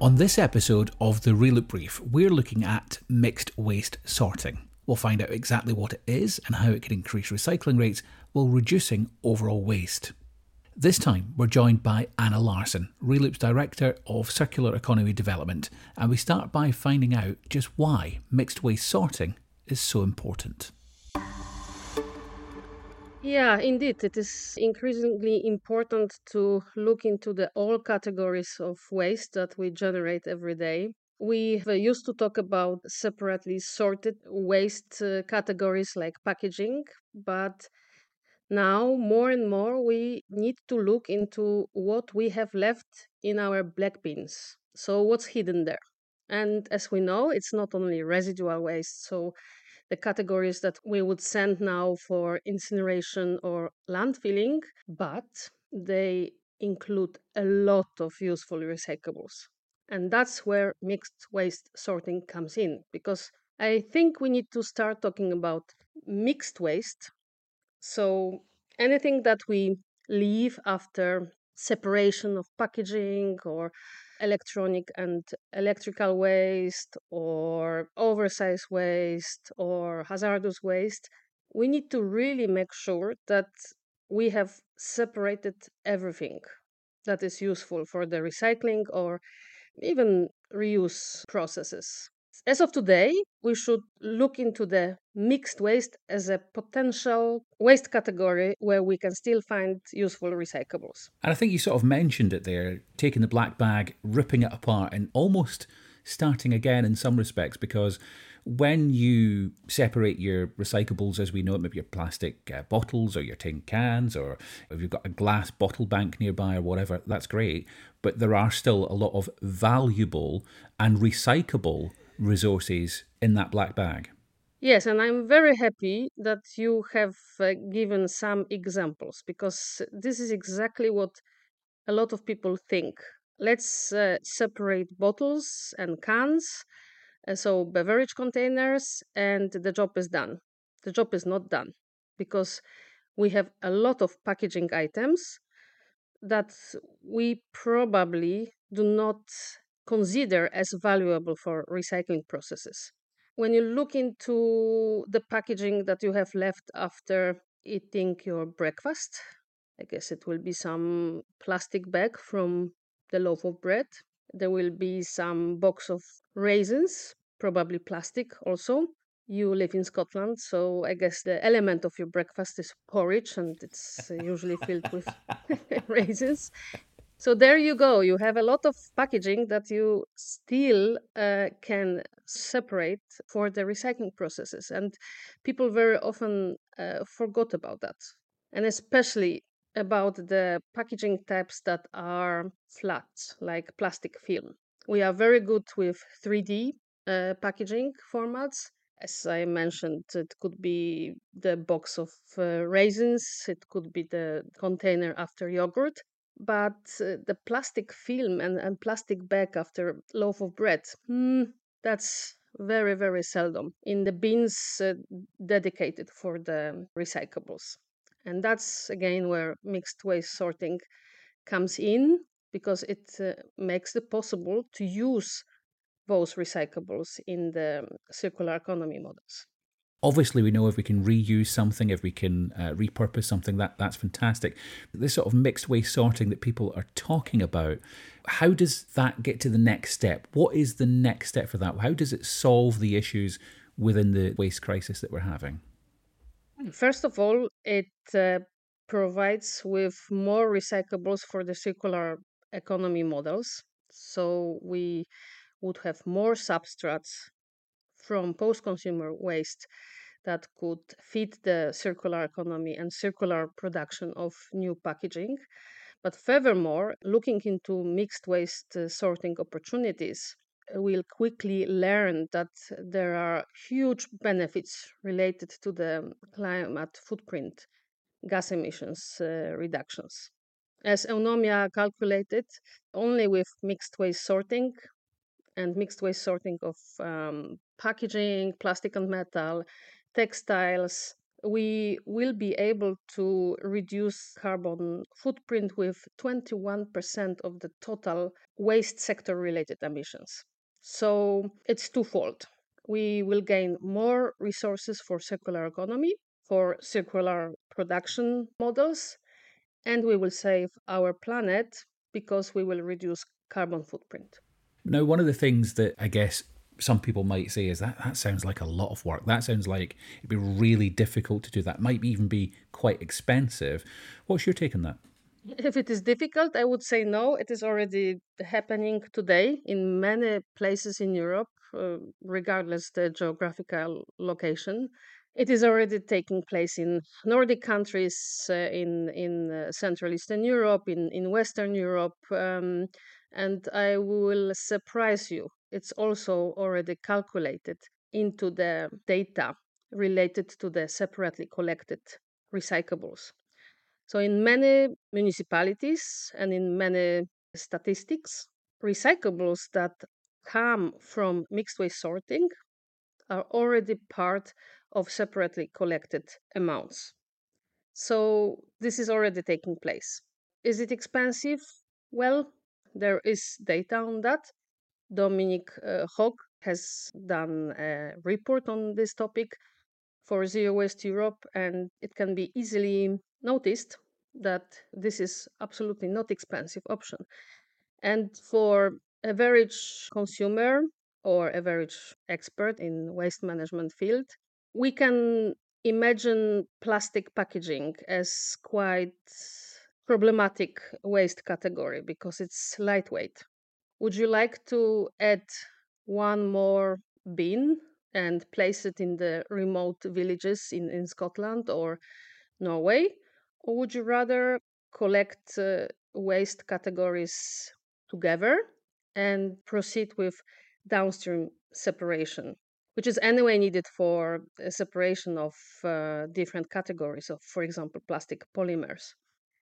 On this episode of the Reloop Brief, we're looking at mixed waste sorting. We'll find out exactly what it is and how it can increase recycling rates while reducing overall waste. This time, we're joined by Anna Larson, Reloop's Director of Circular Economy Development, and we start by finding out just why mixed waste sorting is so important. Yeah, indeed, it is increasingly important to look into the all categories of waste that we generate every day. We used to talk about separately sorted waste categories like packaging, but now more and more we need to look into what we have left in our black bins. So, what's hidden there? And as we know, it's not only residual waste. So, the categories that we would send now for incineration or landfilling, but they include a lot of useful recyclables. And that's where mixed waste sorting comes in, because I think we need to start talking about mixed waste. So anything that we leave after separation of packaging or electronic and electrical waste or oversized waste or hazardous waste, we need to really make sure that we have separated everything that is useful for the recycling or even reuse processes. As of today, we should look into the mixed waste as a potential waste category where we can still find useful recyclables. And I think you sort of mentioned it there, taking the black bag, ripping it apart, and almost starting again in some respects, because when you separate your recyclables as we know it, maybe your plastic bottles or your tin cans, or if you've got a glass bottle bank nearby or whatever, that's great. But there are still a lot of valuable and recyclable resources in that black bag. Yes, and I'm very happy that you have given some examples because this is exactly what a lot of people think. Let's separate bottles and cans, so beverage containers, and the job is done. The job is not done because we have a lot of packaging items that we probably do not consider as valuable for recycling processes. When you look into the packaging that you have left after eating your breakfast, I guess it will be some plastic bag from the loaf of bread. There will be some box of raisins, probably plastic also. You live in Scotland, so I guess the element of your breakfast is porridge and it's usually filled with raisins. So there you go. You have a lot of packaging that you still can separate for the recycling processes. And people very often forgot about that. And especially about the packaging types that are flat, like plastic film. We are very good with 3D packaging formats. As I mentioned, it could be the box of raisins, it could be the container after yogurt, but the plastic film and plastic bag after loaf of bread, that's very, very seldom in the bins dedicated for the recyclables. And that's again where mixed waste sorting comes in because it makes it possible to use those recyclables in the circular economy models. Obviously, we know if we can reuse something, if we can repurpose something, that's fantastic. This sort of mixed waste sorting that people are talking about, how does that get to the next step? What is the next step for that? How does it solve the issues within the waste crisis that we're having? First of all, it provides with more recyclables for the circular economy models. So we would have more substrates from post consumer waste that could feed the circular economy and circular production of new packaging. But furthermore, looking into mixed waste sorting opportunities, we'll quickly learn that there are huge benefits related to the climate footprint, gas emissions reductions. As Eunomia calculated, only with mixed waste sorting and mixed waste sorting of packaging, plastic and metal, textiles, we will be able to reduce carbon footprint with 21% of the total waste sector related emissions. So it's twofold. We will gain more resources for circular economy, for circular production models, and we will save our planet because we will reduce carbon footprint. Now, one of the things that I guess some people might say is that sounds like a lot of work. That sounds like it'd be really difficult to do that. Might even be quite expensive. What's your take on that? If it is difficult, I would say no. It is already happening today in many places in Europe, regardless the geographical location. It is already taking place in Nordic countries, in Central Eastern Europe, in Western Europe, and I will surprise you. It's also already calculated into the data related to the separately collected recyclables. So, in many municipalities and in many statistics, recyclables that come from mixed waste sorting are already part of separately collected amounts. So, this is already taking place. Is it expensive? Well, there is data on that. Dominic Hock has done a report on this topic for Zero Waste Europe, and it can be easily noticed that this is absolutely not expensive option. And for average consumer or average expert in waste management field, we can imagine plastic packaging as quite problematic waste category because it's lightweight. Would you like to add one more bin and place it in the remote villages in Scotland or Norway? Or would you rather collect waste categories together and proceed with downstream separation, which is anyway needed for separation of different categories of, for example, plastic polymers?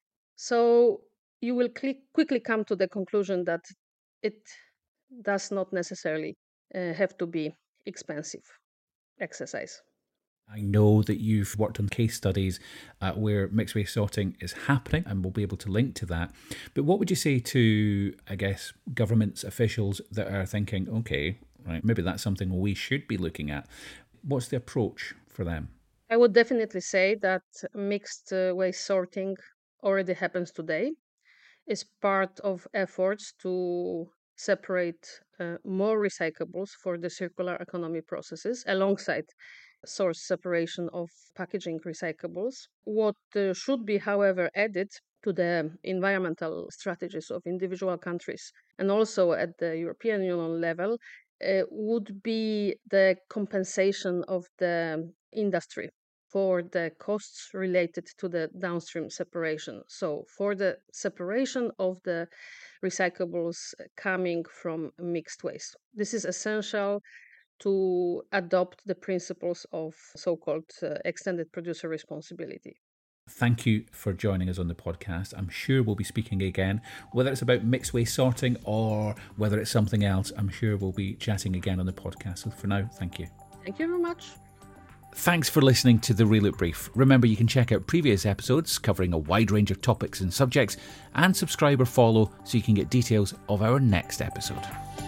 So you will quickly come to the conclusion that it does not necessarily have to be expensive exercise. I know that you've worked on case studies where mixed waste sorting is happening, and we'll be able to link to that. But what would you say to, I guess, governments, officials that are thinking, okay, right, maybe that's something we should be looking at? What's the approach for them? I would definitely say that mixed waste sorting already happens today. Is part of efforts to separate more recyclables for the circular economy processes alongside source separation of packaging recyclables. What should be, however, added to the environmental strategies of individual countries and also at the European Union level would be the compensation of the industry for the costs related to the downstream separation. So, for the separation of the recyclables coming from mixed waste. This is essential to adopt the principles of so called extended producer responsibility. Thank you for joining us on the podcast. I'm sure we'll be speaking again, whether it's about mixed waste sorting or whether it's something else. I'm sure we'll be chatting again on the podcast. So for now, thank you. Thank you very much. Thanks for listening to the Reloop Brief. Remember, you can check out previous episodes covering a wide range of topics and subjects, and subscribe or follow so you can get details of our next episode.